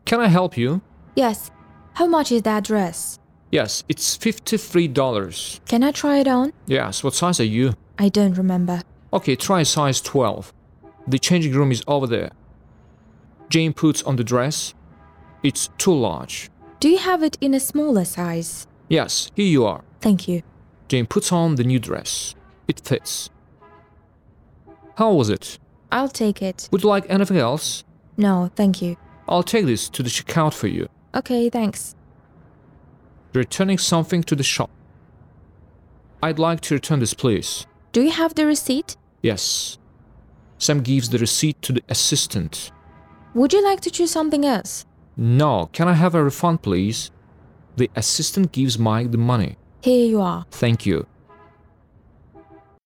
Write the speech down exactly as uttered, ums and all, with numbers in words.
Can I help you? Yes. How much is that dress? Yes, it's fifty-three dollars. Can I try it on? Yes, what size are you? I don't remember. Okay, try size twelve. The changing room is over there. Jane puts on the dress. It's too large. Do you have it in a smaller size? Yes, here you are. Thank you. Jane puts on the new dress. It fits. How was it? I'll take it. Would you like anything else? No, thank you. I'll take this to the checkout for you. Okay, thanks. Returning something to the shop. I'd like to return this, please. Do you have the receipt? Yes. Sam gives the receipt to the assistant. Would you like to choose something else? No, can I have a refund, please? The assistant gives Mike the money. Here you are. Thank you.